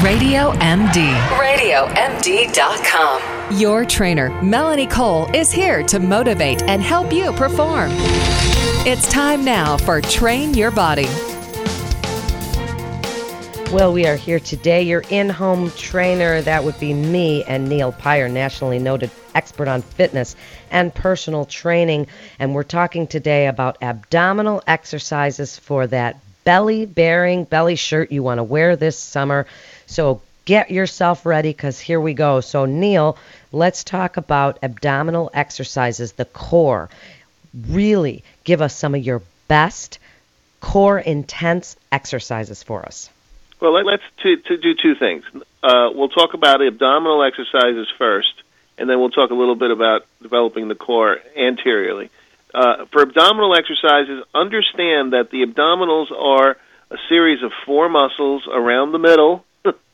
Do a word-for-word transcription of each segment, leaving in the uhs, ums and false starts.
Radio M D. radio M D dot com. Your trainer, Melanie Cole, is here to motivate and help you perform. It's time now for Train Your Body. Well, we are here today. Your in-home trainer, that would be me and Neil Pyre, nationally noted expert on fitness and personal training. And we're talking today about abdominal exercises for that belly-bearing belly shirt you want to wear this summer. So get yourself ready, because here we go. So, Neil, let's talk about abdominal exercises, the core. Really give us some of your best core intense exercises for us. Well, let's to, to do two things. Uh, we'll talk about abdominal exercises first, and then we'll talk a little bit about developing the core anteriorly. Uh, for abdominal exercises, understand that the abdominals are a series of four muscles around the middle,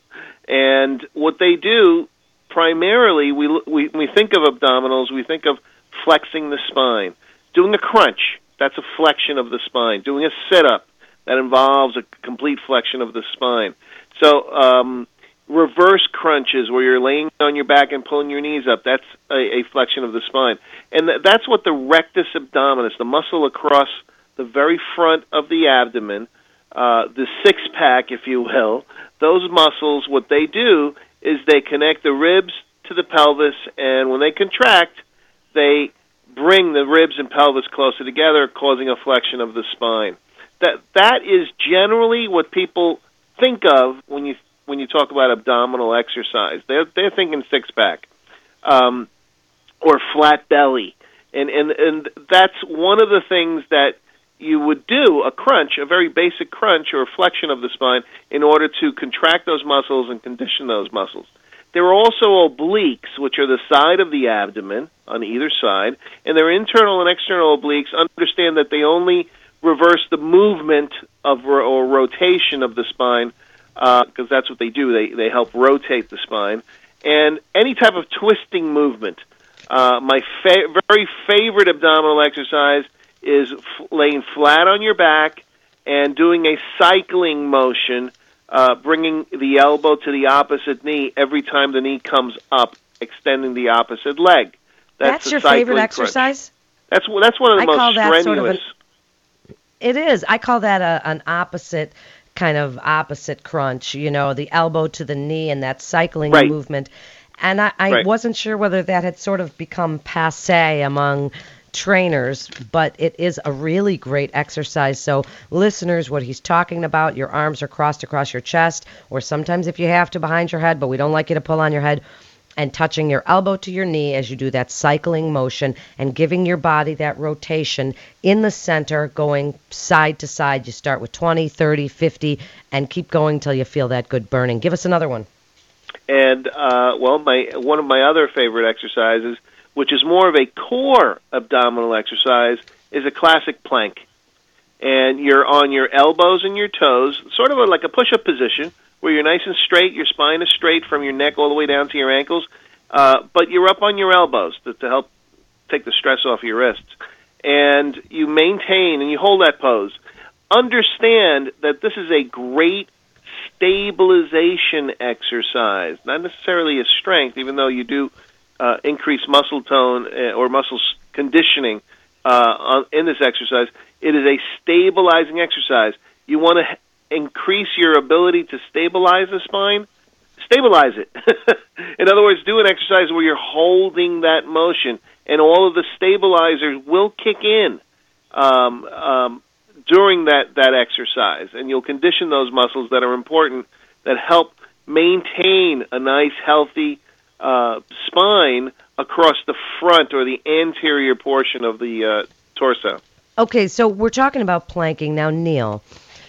and what they do, primarily, we, we we think of abdominals, we think of flexing the spine. Doing a crunch, that's a flexion of the spine. Doing a sit-up, that involves a complete flexion of the spine. So um, reverse crunches, where you're laying on your back and pulling your knees up, that's a, a flexion of the spine. And th- that's what the rectus abdominis, the muscle across the very front of the abdomen, uh, the six-pack, if you will, those muscles, what they do is they connect the ribs to the pelvis, and when they contract, they bring the ribs and pelvis closer together, causing a flexion of the spine. That that is generally what people think of when you when you talk about abdominal exercise. They're they're thinking six pack, um, or flat belly, and and and that's one of the things that you would do, a crunch, a very basic crunch or flexion of the spine, in order to contract those muscles and condition those muscles. There are also obliques, which are the side of the abdomen on either side, and they're internal and external obliques. Understand that they only reverse the movement of or rotation of the spine, because uh, that's what they do. They they help rotate the spine. And any type of twisting movement. Uh, my fa- very favorite abdominal exercise is f- laying flat on your back and doing a cycling motion, uh, bringing the elbow to the opposite knee every time the knee comes up, extending the opposite leg. That's, that's your favorite exercise? Crunch. That's that's one of the I most call that strenuous. Sort of an, it is. I call that a, an opposite kind of opposite crunch, you know, the elbow to the knee and that cycling right. movement. And I, I right. wasn't sure whether that had sort of become passé among trainers, but it is a really great exercise. So listeners, what he's talking about, your arms are crossed across your chest, or sometimes if you have to behind your head, but we don't like you to pull on your head, and touching your elbow to your knee as you do that cycling motion and giving your body that rotation in the center, going side to side. You start with twenty, thirty, fifty, and keep going till you feel that good burning. Give us another one. And, uh, well, my one of my other favorite exercises, which is more of a core abdominal exercise, is a classic plank. And you're on your elbows and your toes, sort of a, like a push-up position, where you're nice and straight, your spine is straight from your neck all the way down to your ankles, uh, but you're up on your elbows to, to help take the stress off your wrists. And you maintain and you hold that pose. Understand that this is a great stabilization exercise, not necessarily a strength, even though you do uh, increase muscle tone uh, or muscle conditioning uh, on, in this exercise. It is a stabilizing exercise. You want to increase your ability to stabilize the spine, stabilize it. In other words, do an exercise where you're holding that motion, and all of the stabilizers will kick in um, um, during that, that exercise, and you'll condition those muscles that are important, that help maintain a nice, healthy uh, spine across the front or the anterior portion of the uh, torso. Okay, so we're talking about planking. Now, Neil,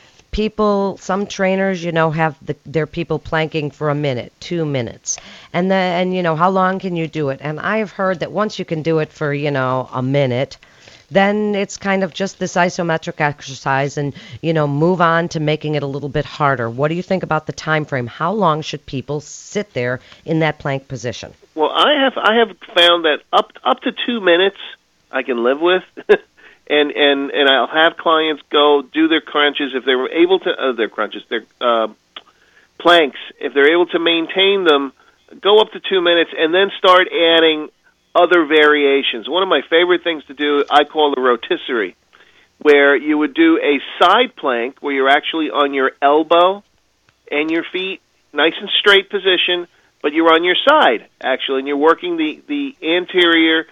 people, some trainers, you know, have the, their people planking for a minute, two minutes. And then, and, you know, how long can you do it? And I've heard that once you can do it for, you know, a minute, then it's kind of just this isometric exercise and, you know, move on to making it a little bit harder. What do you think about the time frame? How long should people sit there in that plank position? Well, I have I have found that up up to two minutes I can live with. And, and and I'll have clients go do their crunches if they were able to. Uh, their crunches, their uh, planks, if they're able to maintain them, go up to two minutes and then start adding other variations. One of my favorite things to do, I call the rotisserie, where you would do a side plank where you're actually on your elbow and your feet, nice and straight position, but you're on your side, actually, and you're working the, the anterior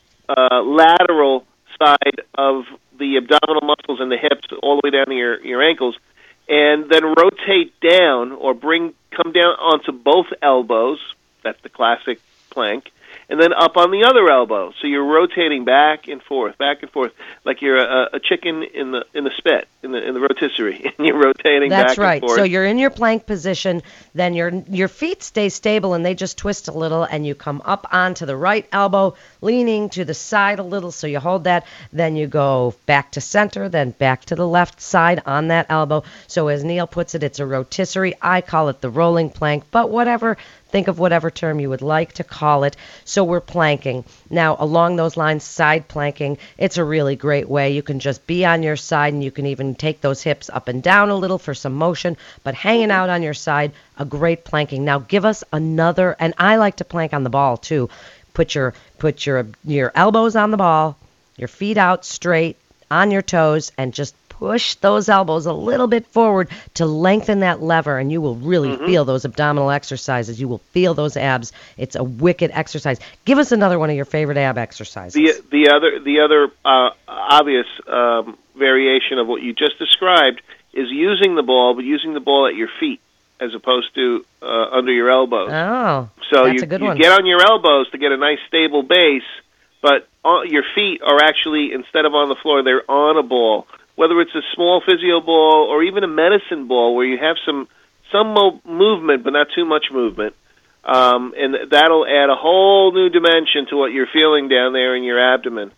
uh, lateral side of the abdominal muscles and the hips all the way down to your, your ankles, and then rotate down or bring come down onto both elbows. That's the classic plank. And then up on the other elbow. So you're rotating back and forth, back and forth, like you're a, a chicken in the in the spit, in the in the rotisserie, and you're rotating That's back right. and forth. So you're in your plank position, then your your feet stay stable and they just twist a little, and you come up onto the right elbow, leaning to the side a little, so you hold that. Then you go back to center, then back to the left side on that elbow. So as Neil puts it, it's a rotisserie. I call it the rolling plank, but whatever. Think of whatever term you would like to call it. So we're planking. Now, along those lines, side planking, it's a really great way. You can just be on your side, and you can even take those hips up and down a little for some motion, but hanging out on your side, a great planking. Now, give us another, and I like to plank on the ball, too. Put your put your your elbows on the ball, your feet out straight, on your toes, and just push those elbows a little bit forward to lengthen that lever, and you will really mm-hmm. feel those abdominal exercises. You will feel those abs. It's a wicked exercise. Give us another one of your favorite ab exercises. The the other the other uh, obvious um, variation of what you just described is using the ball, but using the ball at your feet as opposed to uh, under your elbows. Oh, so that's you, a good you one. get on your elbows to get a nice stable base, but on, your feet are actually, instead of on the floor, they're on a ball. Whether it's a small physio ball or even a medicine ball where you have some some mo- movement but not too much movement, um, and that'll add a whole new dimension to what you're feeling down there in your abdomen.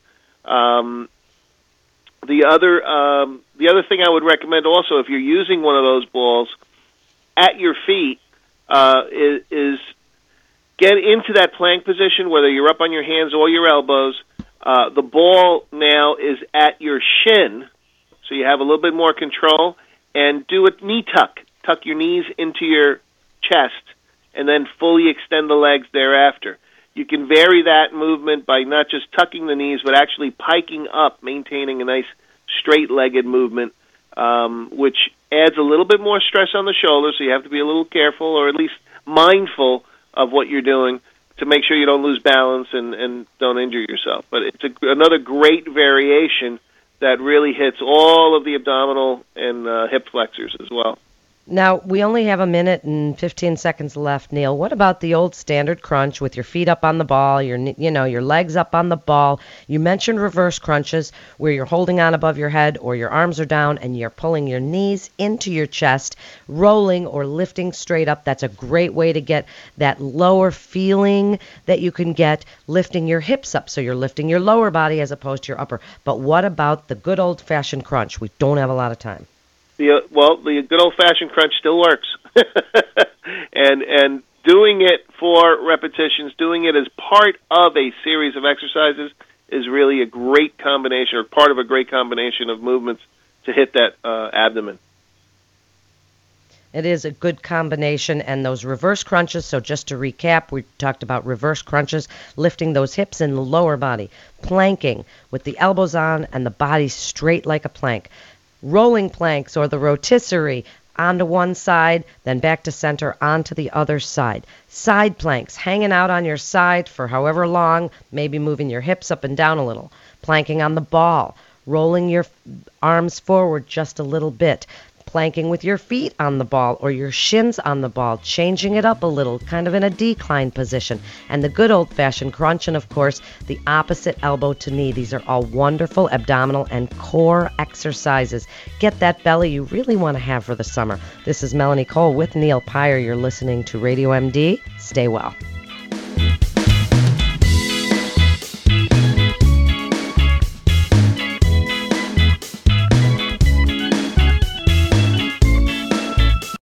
Um, the other um, the other thing I would recommend also, if you're using one of those balls at your feet, uh, is, is get into that plank position, whether you're up on your hands or your elbows. Uh, the ball now is at your shin, so you have a little bit more control, and do a knee tuck. Tuck your knees into your chest, and then fully extend the legs thereafter. You can vary that movement by not just tucking the knees, but actually piking up, maintaining a nice straight-legged movement, um, which adds a little bit more stress on the shoulders, so you have to be a little careful, or at least mindful of what you're doing to make sure you don't lose balance and, and don't injure yourself. But it's a, another great variation that really hits all of the abdominal and uh, hip flexors as well. Now, we only have a minute and fifteen seconds left, Neil. What about the old standard crunch with your feet up on the ball, your you know, your legs up on the ball? You mentioned reverse crunches where you're holding on above your head or your arms are down and you're pulling your knees into your chest, rolling or lifting straight up. That's a great way to get that lower feeling that you can get lifting your hips up. So you're lifting your lower body as opposed to your upper. But what about the good old-fashioned crunch? We don't have a lot of time. The, uh, well, the good old-fashioned crunch still works, and and doing it for repetitions, doing it as part of a series of exercises is really a great combination, or part of a great combination of movements to hit that uh, abdomen. It is a good combination, and those reverse crunches, so just to recap, we talked about reverse crunches, lifting those hips in the lower body, planking with the elbows on and the body straight like a plank, rolling planks or the rotisserie onto one side, then back to center onto the other side. Side planks, hanging out on your side for however long, maybe moving your hips up and down a little. Planking on the ball, rolling your arms forward just a little bit. Planking with your feet on the ball or your shins on the ball, changing it up a little, kind of in a decline position. And the good old-fashioned crunch, and of course, the opposite elbow to knee. These are all wonderful abdominal and core exercises. Get that belly you really want to have for the summer. This is Melanie Cole with Neil Peyer. You're listening to Radio M D. Stay well.